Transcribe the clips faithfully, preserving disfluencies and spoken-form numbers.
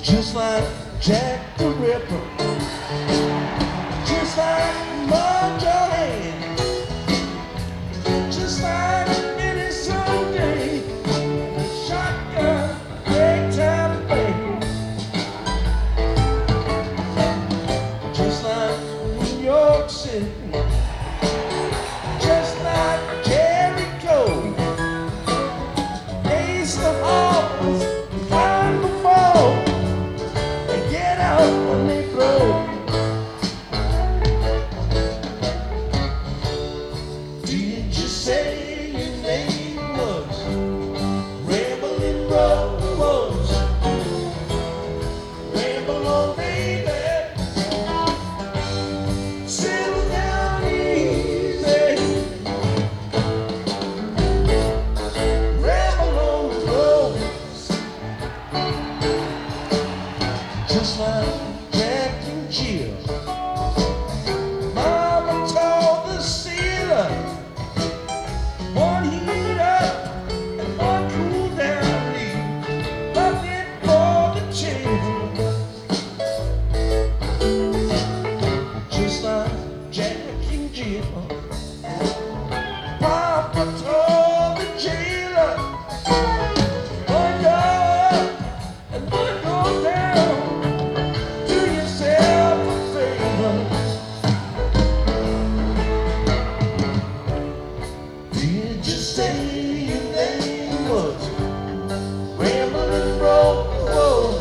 just like Jack the Ripper, just like Marjorie Hand, just like any Sunday, shotgun, great time band, just like New York City, just like Jericho, ace the halls, find the ball, and get out when they blow. Did you say your name was Ramblin' Rose? Ramble on, baby, settle down easy. Ramble on the rose, just like Jack and Jill. Mama told the sailor, one heat up and one cool down, leave nothing for the children. Just like Jack and Jill. Papa told the jailer, one go up and one go down, do yourself a favor. Did you say your name was Ramblin' Rose?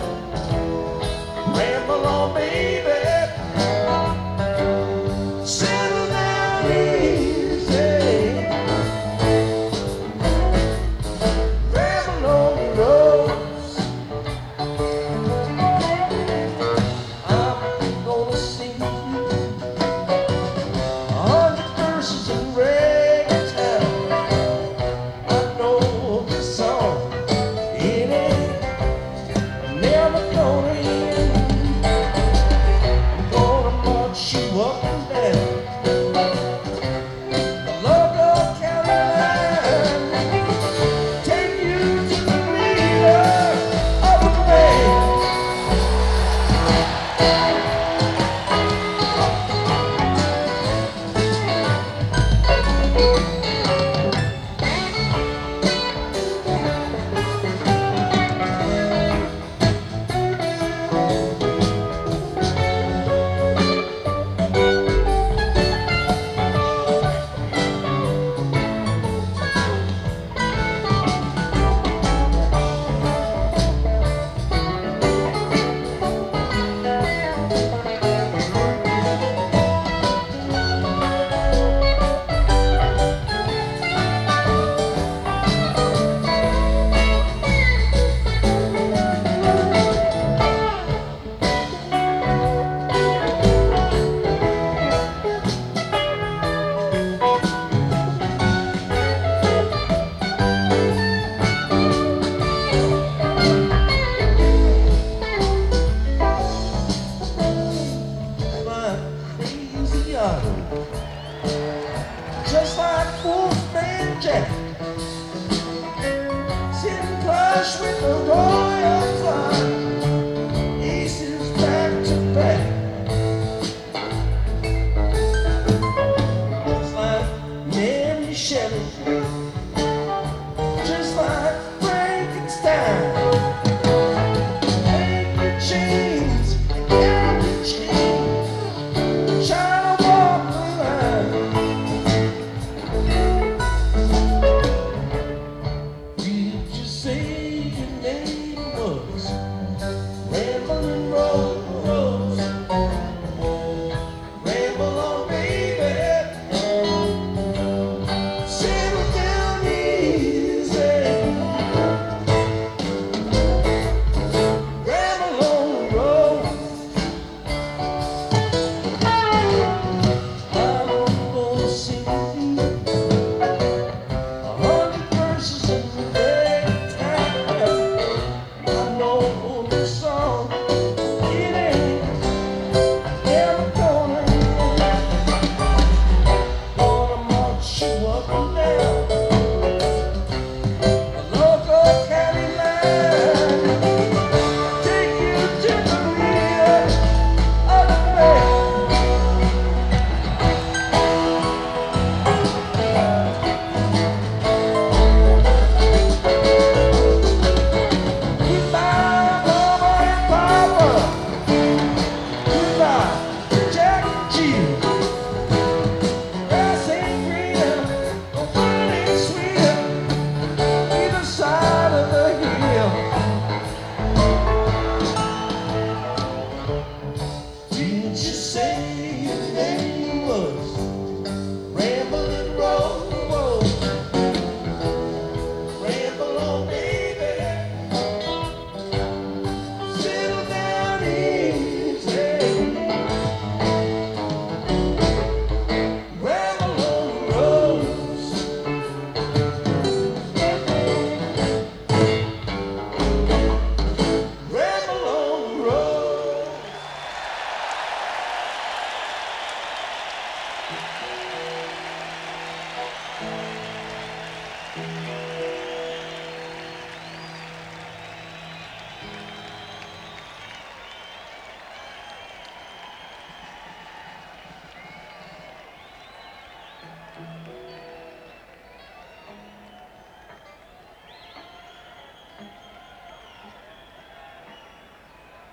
Ramble on, baby, settle down easy. Ramble on the rose. I'm gonna sing a hundred verses in ragtime. I know the song, it ain't never gonna end. I'm gonna march you up and down the local county line, take you to the leader of the band. Like Crazy Otto, just like Wolfman Jack, sitting flush with the road.